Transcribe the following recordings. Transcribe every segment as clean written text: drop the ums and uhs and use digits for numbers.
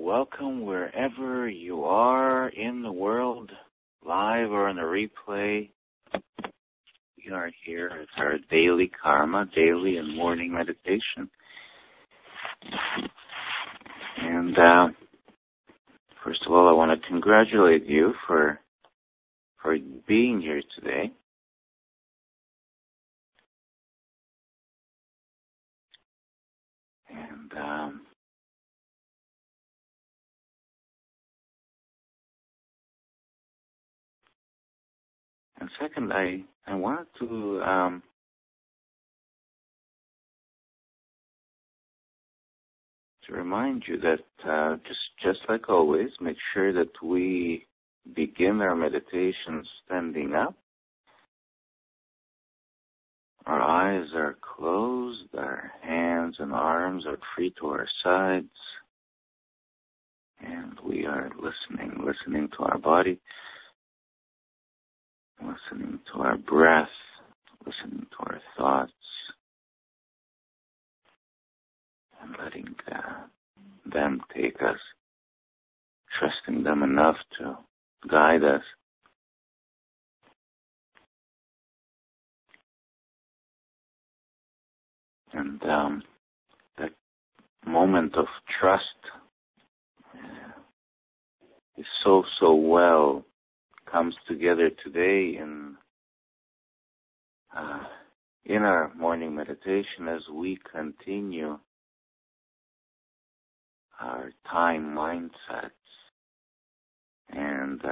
welcome wherever you are in the world, live or on the replay. We are here at our daily karma, daily and morning meditation. And first of all, I want to congratulate you for being here today. And second, I wanted to remind you that just like always, make sure that we begin our meditation standing up. Our eyes are closed, our hands and arms are free to our sides, and we are listening to our body, listening to our breath, listening to our thoughts, and letting them take us, trusting them enough to guide us. And that moment of trust is so well comes together today in our morning meditation as we continue our time mindsets. And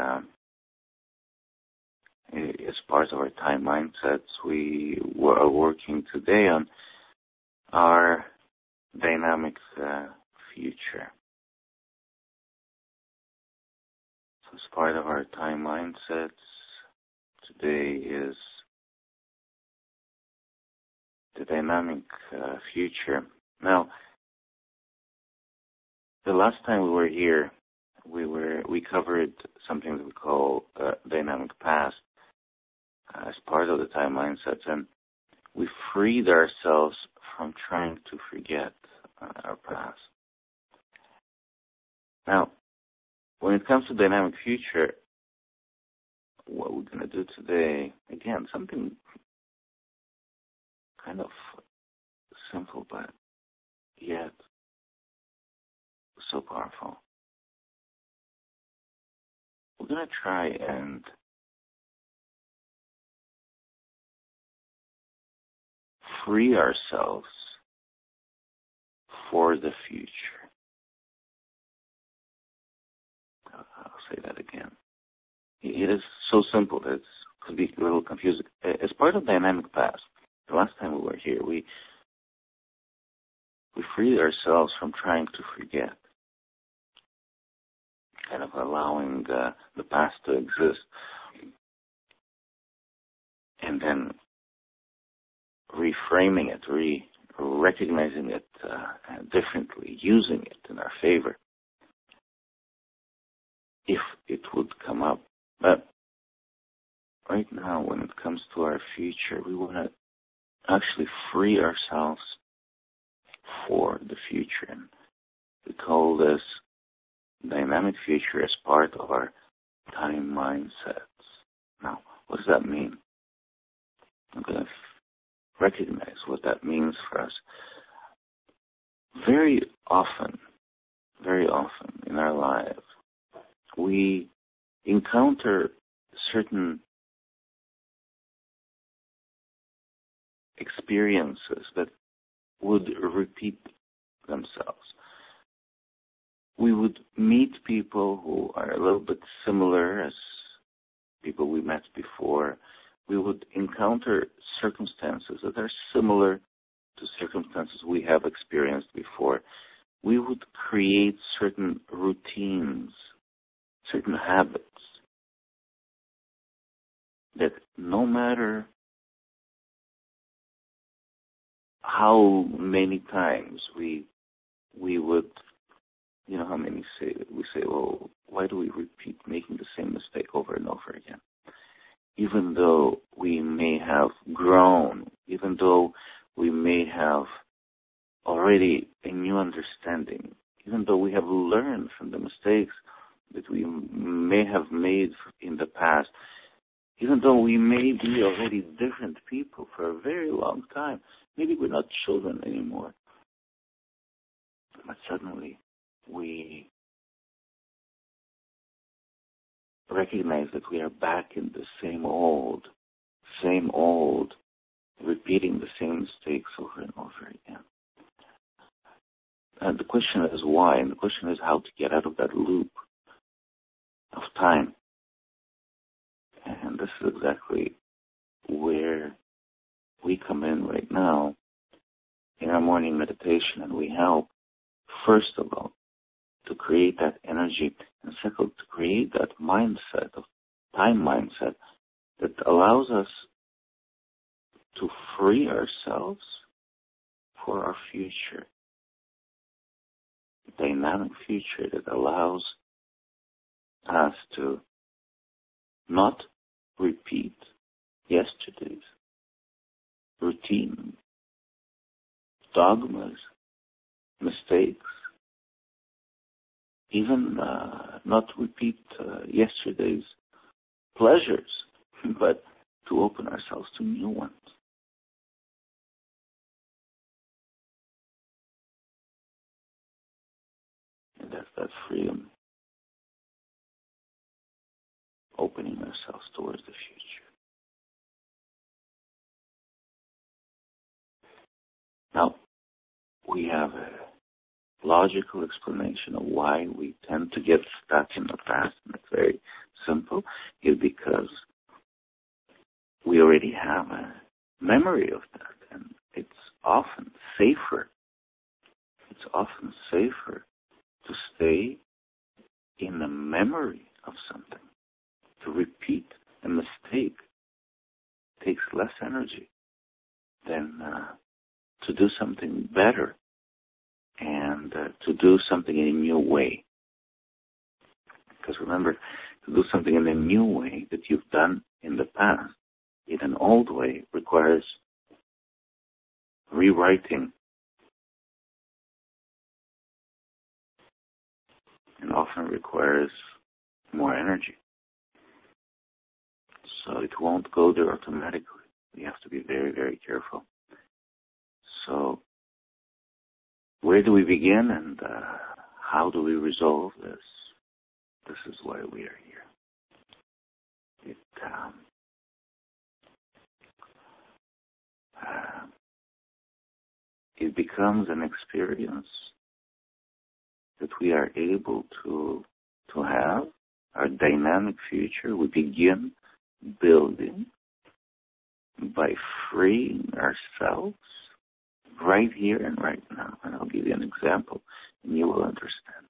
as part of our time mindsets, we are working today on our dynamic future. So as part of our time mindsets, today is the dynamic future. Now, the last time we were here, we covered something that we call dynamic past as part of the time mindsets, and we freed ourselves from trying to forget our past. Now, when it comes to dynamic future, what we're going to do today, again, something kind of simple, but yet so powerful. We're going to try and free ourselves for the future. I'll say that again. It is so simple that it could be a little confusing. As part of dynamic past, the last time we were here, we freed ourselves from trying to forget, kind of allowing the past to exist, and then reframing it, recognizing it differently, using it in our favor, if it would come up. But right now, when it comes to our future, we want to actually free ourselves for the future. And we call this dynamic future as part of our time mindsets. Now, what does that mean? I'm going to recognize what that means for us. Very often in our lives, we encounter certain experiences that would repeat themselves. We would meet people who are a little bit similar as people we met before. We would encounter circumstances that are similar to circumstances we have experienced before. We would create certain routines, certain habits that no matter how many times we would, you know, how many we say, well, why do we repeat making the same mistake over and over again? Even though we may have grown, even though we may have already a new understanding, even though we have learned from the mistakes that we may have made in the past, even though we may be already different people for a very long time, maybe we're not children anymore, but suddenly we recognize that we are back in the same old, repeating the same mistakes over and over again. And the question is why, and the question is how to get out of that loop of time. And this is exactly where we come in right now in our morning meditation, and we help, first of all, to create that energy, and second, to create that mindset, of time mindset, that allows us to free ourselves for our future. A dynamic future that allows us to not repeat yesterday's routine, dogmas, mistakes, even not repeat yesterday's pleasures, but to open ourselves to new ones. And that's that freedom, opening ourselves towards the future. Now, we have a logical explanation of why we tend to get stuck in the past, and it's very simple. It's because we already have a memory of that, and it's often safer. It's often safer to stay in the memory of something. To repeat a mistake takes less energy than to do something better and to do something in a new way. Because remember, to do something in a new way that you've done in the past, in an old way, requires rewriting and often requires more energy. So it won't go there automatically. We have to be very, very careful. So where do we begin, and how do we resolve this? This is why we are here. It becomes an experience that we are able to have, our dynamic future. We begin building by freeing ourselves right here and right now. And I'll give you an example, and you will understand.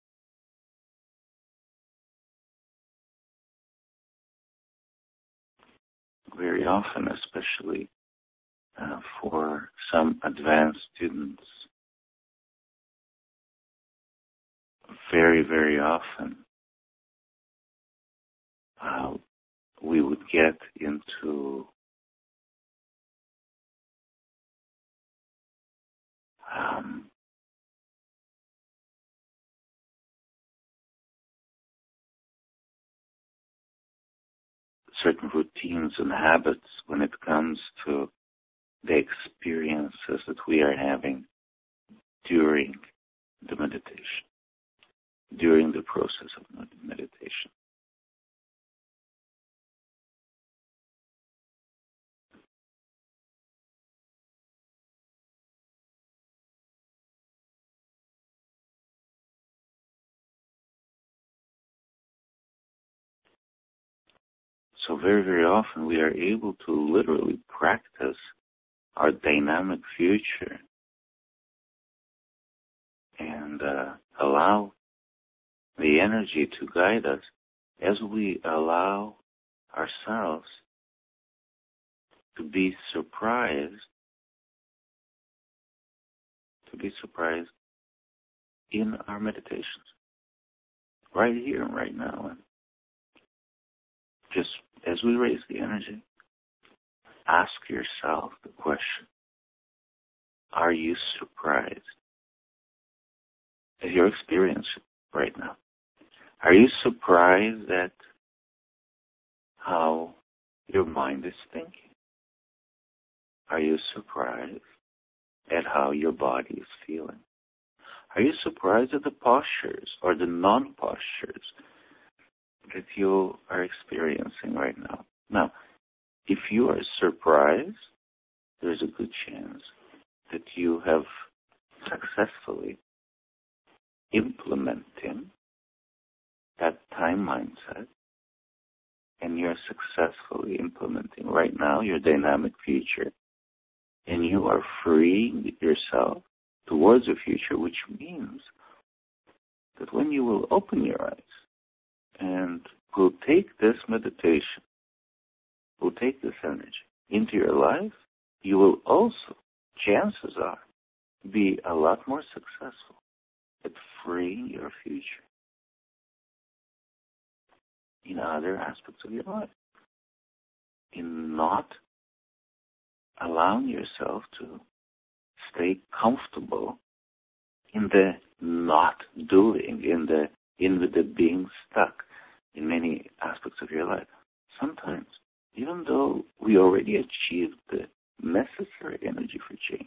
Very often, especially for some advanced students, very, very often, we would get into certain routines and habits when it comes to the experiences that we are having during the meditation, during the process of meditation. So very, very often we are able to literally practice our dynamic future and allow the energy to guide us as we allow ourselves to be surprised in our meditations, right here and right now. And just as we raise the energy, ask yourself the question, are you surprised as your experience right now. Are you surprised at how your mind is thinking? Are you surprised at how your body is feeling? Are you surprised at the postures or the non-postures that you are experiencing right now? Now, if you are surprised, there's a good chance that you have successfully implementing that time mindset, and you're successfully implementing right now your dynamic future, and you are freeing yourself towards the future, which means that when you will open your eyes and will take this meditation, will take this energy into your life, you will also, chances are, be a lot more successful at freeing your future in other aspects of your life, in not allowing yourself to stay comfortable in the not doing, in the being stuck in many aspects of your life. Sometimes, even though we already achieved the necessary energy for change,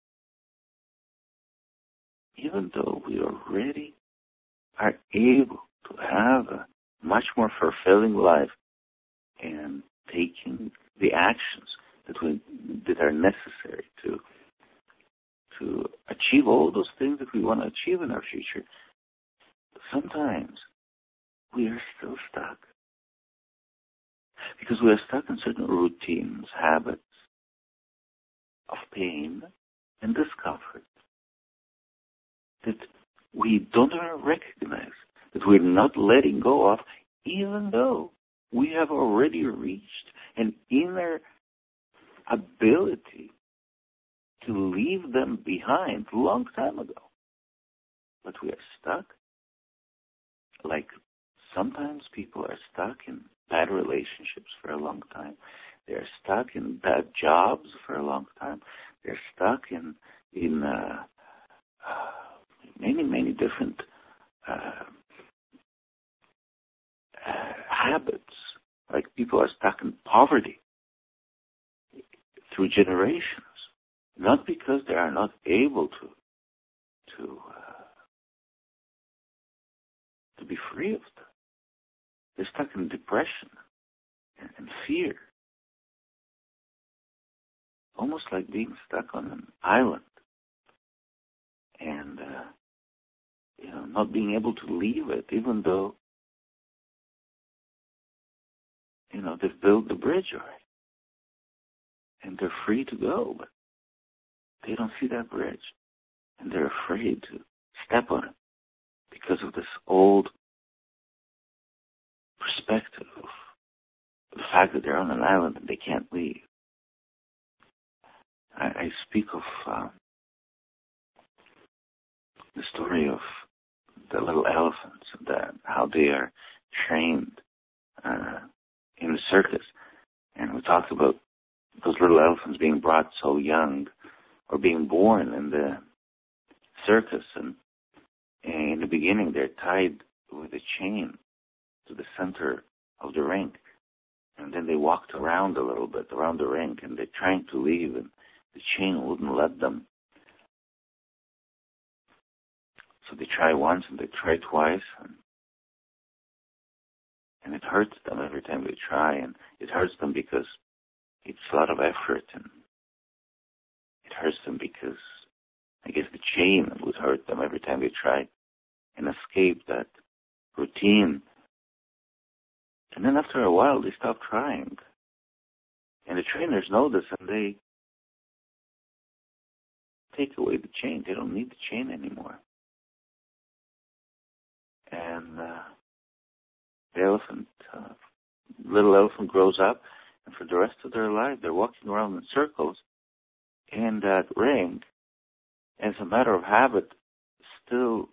even though we already are able to have a much more fulfilling life and taking the actions that are necessary to achieve all those things that we want to achieve in our future, sometimes we are still stuck. Because we are stuck in certain routines, habits of pain and discomfort that we don't even recognize, that we're not letting go of, even though we have already reached an inner ability to leave them behind a long time ago. But we are stuck. Like sometimes people are stuck in bad relationships for a long time. They're stuck in bad jobs for a long time. They're stuck in many different habits. Like people are stuck in poverty through generations, not because they are not able to be free of them. They're stuck in depression and fear, almost like being stuck on an island and not being able to leave it, even though they've built the bridge already and they're free to go, but they don't see that bridge and they're afraid to step on it because of this old perspective of the fact that they're on an island and they can't leave. I speak of the story of the little elephants and how they are trained in the circus. And we talked about those little elephants being brought so young or being born in the circus. And in the beginning, they're tied with a chain to the center of the ring. And then they walked around a little bit around the ring, and they're trying to leave, and the chain wouldn't let them. So they try once and they try twice, and it hurts them every time they try, and it hurts them because it's a lot of effort, and it hurts them because I guess the chain would hurt them every time they try and escape that routine. And then after a while, they stop trying. And the trainers know this, and they take away the chain. They don't need the chain anymore. And the little elephant grows up, and for the rest of their life, they're walking around in circles in that ring, as a matter of habit, still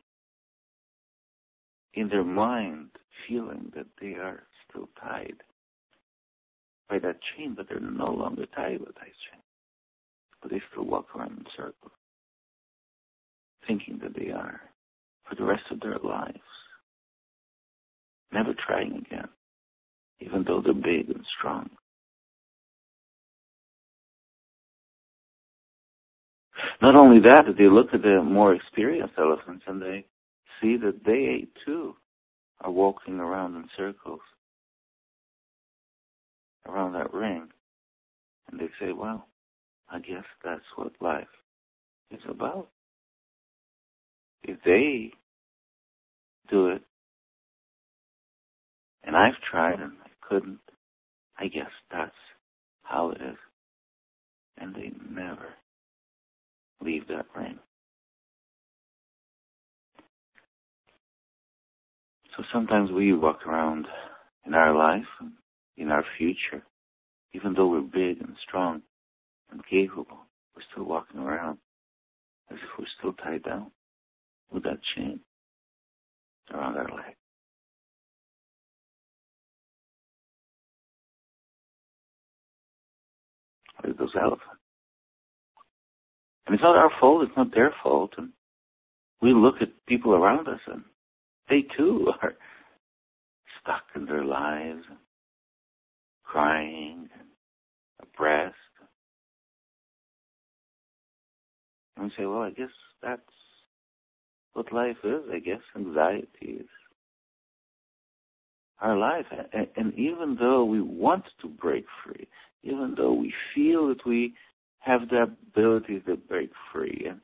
in their mind, feeling that they are still tied by that chain, but they're no longer tied with that chain. But they still walk around in circles, thinking that they are for the rest of their lives, never trying again, even though they're big and strong. Not only that, they look at the more experienced elephants and they see that they too are walking around in circles around that ring. And they say, well, I guess that's what life is about. If they do it, and I've tried and I couldn't, I guess that's how it is. And they never leave that ring. So sometimes we walk around in our life, in our future, even though we're big and strong and capable, we're still walking around as if we're still tied down with that chain around our leg. Like those elephants. And it's not our fault, it's not their fault. And we look at people around us and they too are stuck in their lives, and crying and oppressed. And we say, well, I guess that's what life is. I guess anxiety is our life. And even though we want to break free, even though we feel that we have the ability to break free, and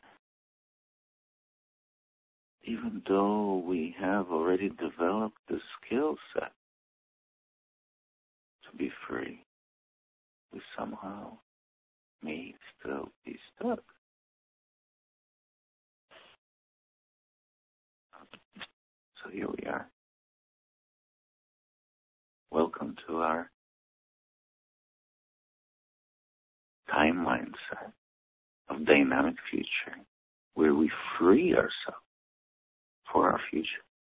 even though we have already developed the skill set to be free, we somehow may still be stuck. So here we are. Welcome to our time mindset of dynamic future, where we free ourselves for our future,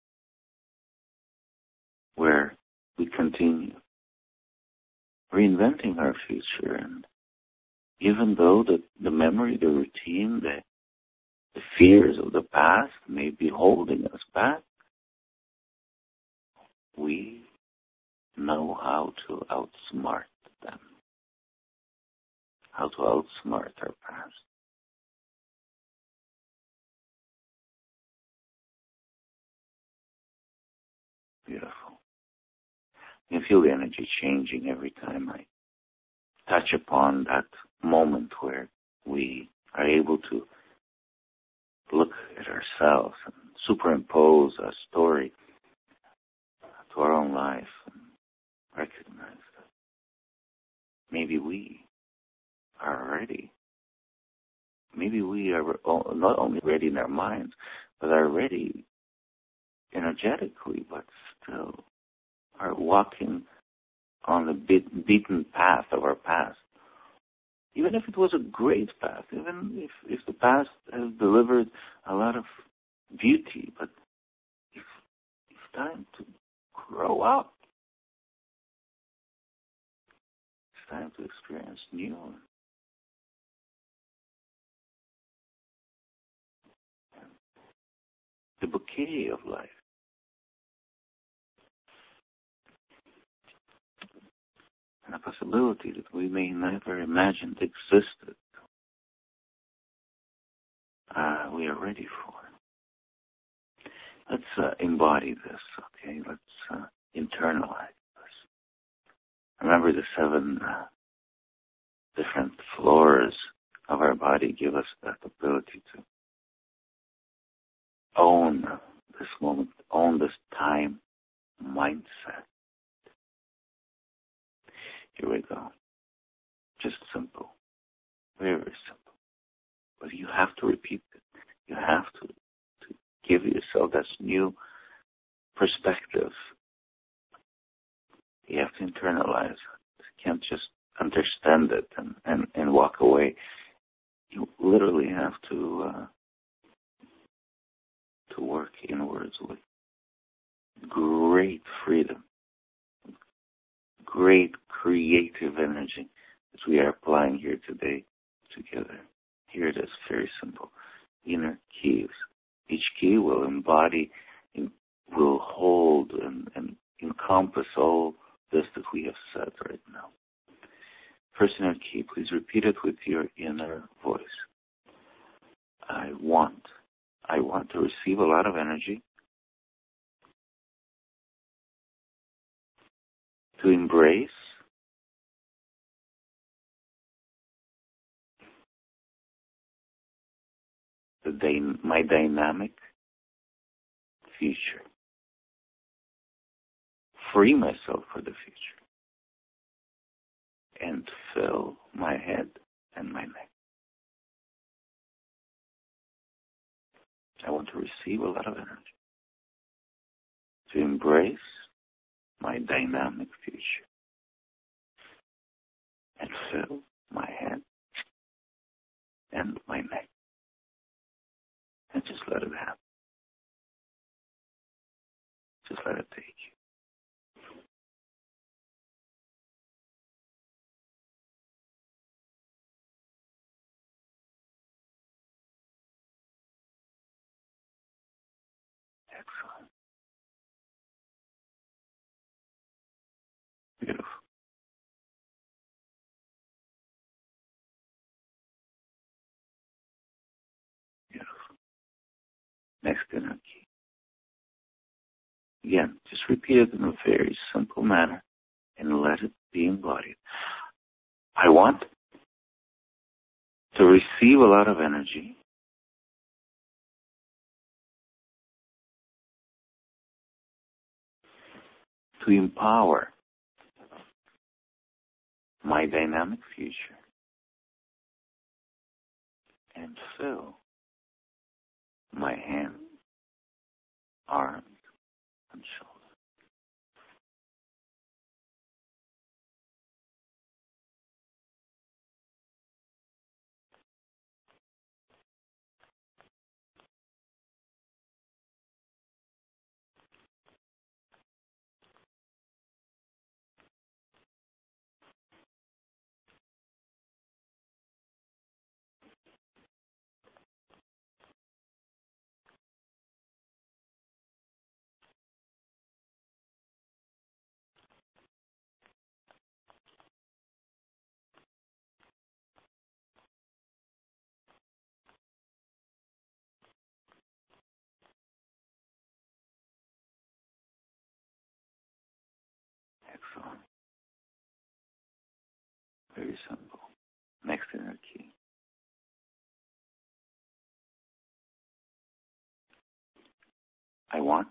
where we continue reinventing our future. And even though the memory, the routine, the fears of the past may be holding us back, we know how to outsmart them, how to outsmart our past. Beautiful. You feel the energy changing every time I touch upon that moment where we are able to look at ourselves and superimpose a story to our own life and recognize that maybe we are ready. Maybe we are not only ready in our minds, but are ready energetically, but still are walking on the beaten path of our past. Even if it was a great path, even if the past has delivered a lot of beauty, but it's time to grow up. It's time to experience new. The bouquet of life. And a possibility that we may never imagined existed. We are ready for. Let's embody this, okay? Let's internalize this. Remember, the 7 different floors of our body give us that ability to own this moment, own this time mindset. Here we go. Just simple. Very, very simple. But you have to repeat it. You have to give yourself this new perspective. You have to internalize it. You can't just understand it and walk away. You literally have to work inwards with great freedom, great creative energy that we are applying here today together. Here it is, very simple. Inner keys Each key will embody, will hold and encompass all this that we have said right now. First inner key, please repeat it with your inner voice. I want to receive a lot of energy, to embrace my dynamic future. Free myself for the future. And fill my head and my neck. I want to receive a lot of energy. To embrace my dynamic future. And fill my head and my neck. And just let it happen. Just let it take you. Excellent. Beautiful. Beautiful. Next inner key. Again, just repeat it in a very simple manner and let it be embodied. I want to receive a lot of energy, to empower my dynamic future, and fill my hands, arms, and shoulders. Excellent. Very simple. Next inner key. I want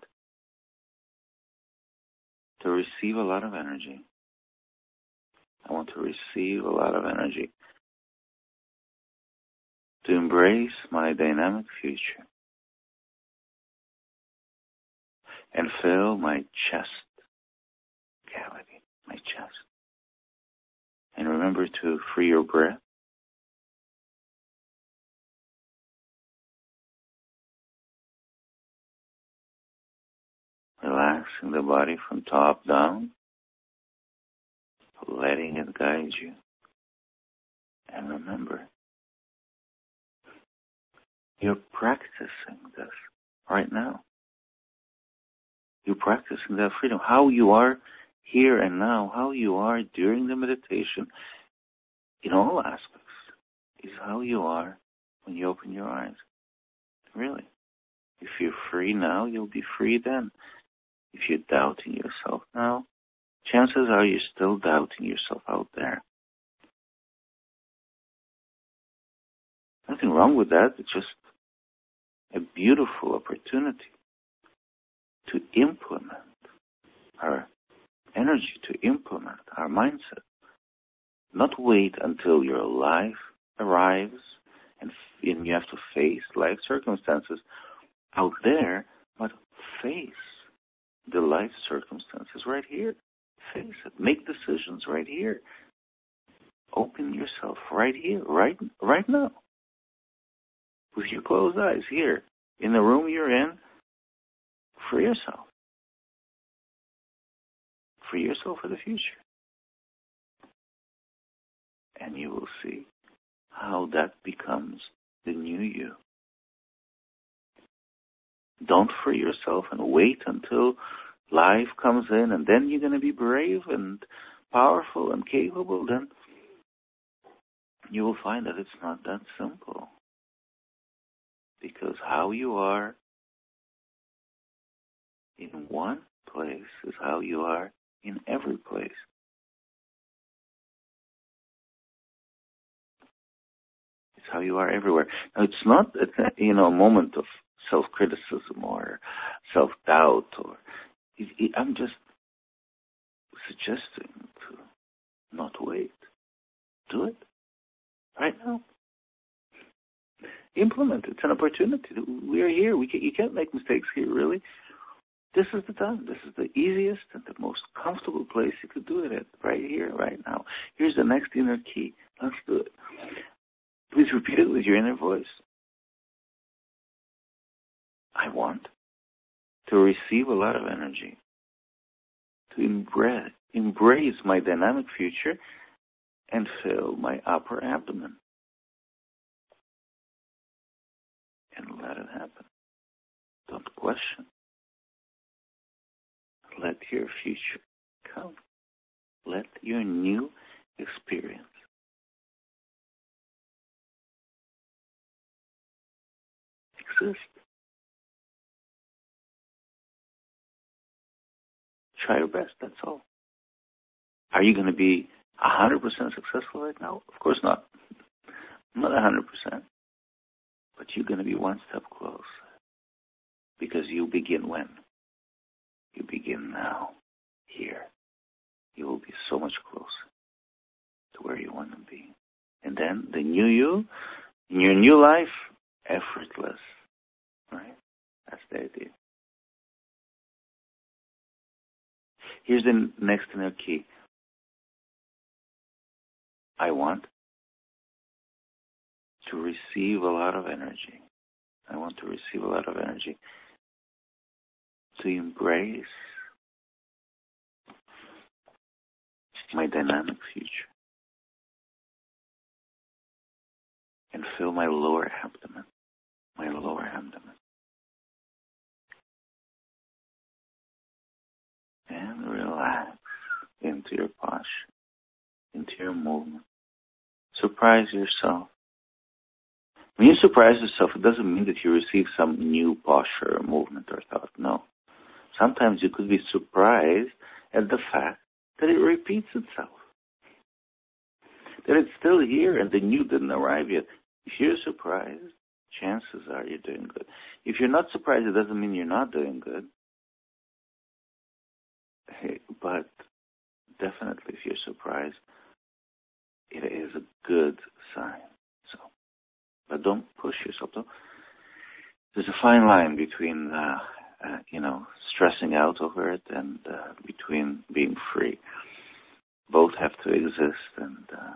to receive a lot of energy. I want to receive a lot of energy to embrace my dynamic future and fill my chest cavity, my chest. And remember to free your breath. Relaxing the body from top down, letting it guide you. And remember, you're practicing this right now. You're practicing that freedom. How you are here and now, how you are during the meditation, in all aspects, is how you are when you open your eyes. Really. If you're free now, you'll be free then. If you're doubting yourself now, chances are you're still doubting yourself out there. Nothing wrong with that. It's just a beautiful opportunity to implement our energy, to implement our mindset. Not wait until your life arrives and you have to face life circumstances out there, but face the life circumstances right here. Face it. Make decisions right here. Open yourself right here, right now. With your closed eyes here, in the room you're in, free yourself. Free yourself for the future. And you will see how that becomes the new you. don't free yourself and wait until life comes in and then you're going to be brave and powerful and capable, then you will find that it's not that simple. Because how you are in one place is how you are in every place. It's how you are everywhere. Now, it's not a moment of self-criticism or self-doubt. I'm just suggesting to not wait. Do it right now. Implement it. It's an opportunity. We are here. You can't make mistakes here, really. This is the time. This is the easiest and the most comfortable place you could do it at, right here, right now. Here's the next inner key. Let's do it. Please repeat it with your inner voice. I want to receive a lot of energy, to embrace my dynamic future and fill my upper abdomen. And let it happen. Don't question. Let your future come. Let your new experience exist. Try your best, that's all. Are you going to be 100% successful right now? Of course not. Not 100%. But you're going to be one step closer. Because you begin when? You begin now, here. You will be so much closer to where you want to be. And then the new you, in your new life, effortless. Right? That's the idea. Here's the next inner key. I want to receive a lot of energy. I want to receive a lot of energy to embrace my dynamic future and fill my lower abdomen. My lower abdomen. And relax into your posture, into your movement. Surprise yourself. When you surprise yourself, it doesn't mean that you receive some new posture or movement or thought. No. Sometimes you could be surprised at the fact that it repeats itself. That it's still here and the new didn't arrive yet. If you're surprised, chances are you're doing good. If you're not surprised, it doesn't mean you're not doing good. But definitely if you're surprised, it is a good sign. But don't push yourself. There's a fine line between, stressing out over it and between being free. Both have to exist, and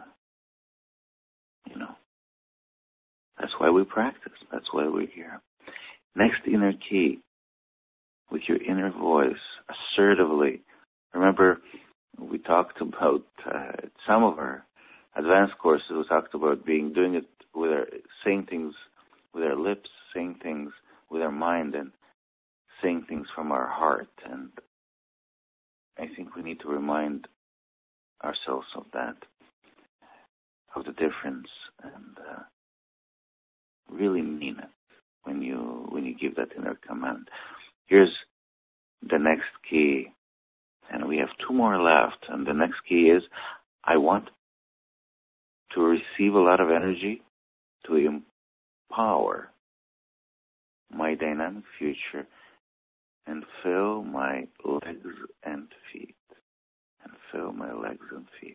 that's why we practice. That's why we're here. Next inner key, with your inner voice, assertively. Remember, we talked about some of our advanced courses. We talked about doing it saying things with our lips, saying things with our mind, and saying things from our heart. And I think we need to remind ourselves of that, of the difference, and really mean it when you give that inner command. Here's the next key, and we have 2 more left. And the next key is, I want to receive a lot of energy to empower my dynamic future and fill my legs and feet. And fill my legs and feet.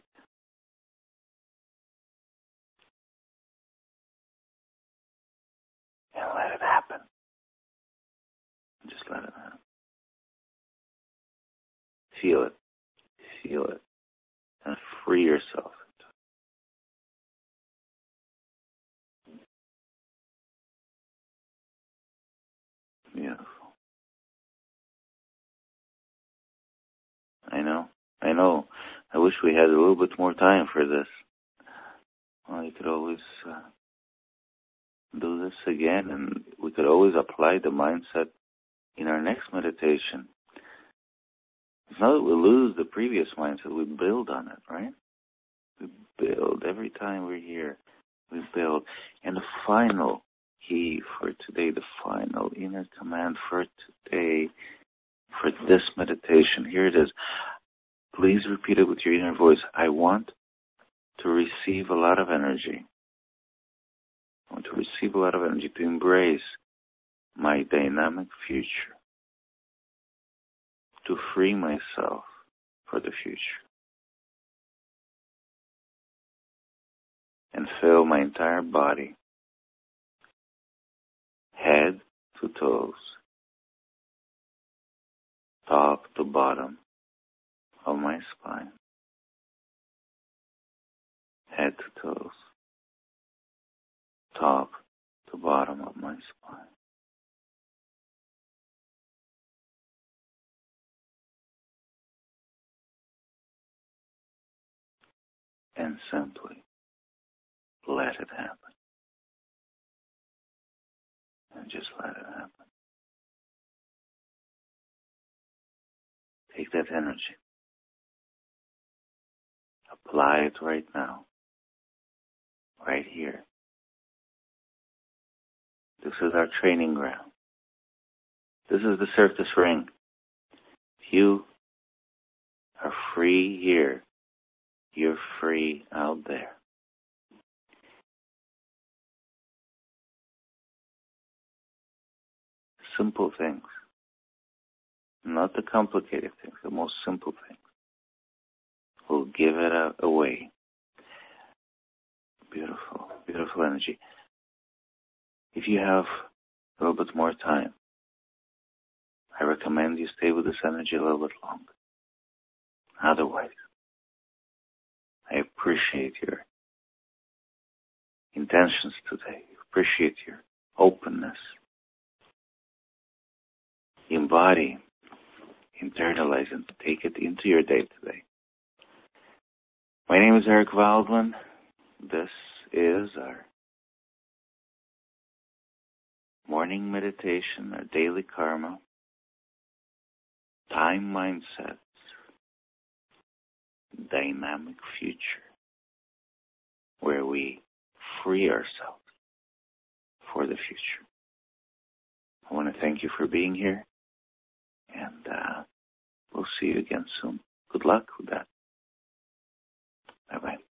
And let it happen. Just let it happen. Feel it. Feel it. And free yourself. Beautiful. I know. I wish we had a little bit more time for this. Well, you could always do this again, and we could always apply the mindset in our next meditation, it's not that we lose the previous mindset, we build on it, right? We build. Every time we're here, we build. And the final key for today, the final inner command for today, for this meditation, here it is. Please repeat it with your inner voice. I want to receive a lot of energy. I want to receive a lot of energy to embrace my dynamic future, to free myself for the future, and fill my entire body, head to toes, top to bottom of my spine, head to toes, top to bottom of my spine. And simply let it happen. And just let it happen. Take that energy. Apply it right now. Right here. This is our training ground. This is the surface ring. You are free here. You're free out there. Simple things. Not the complicated things, the most simple things. We'll give it away. Beautiful, beautiful energy. If you have a little bit more time, I recommend you stay with this energy a little bit longer. Otherwise, I appreciate your intentions today. Appreciate your openness. Embody, internalize, and take it into your day today. My name is Eric Waldman. This is our morning meditation, our daily karma, time mindsets, dynamic future, where we free ourselves for the future. I want to thank you for being here, and we'll see you again soon. Good luck with that. Bye-bye.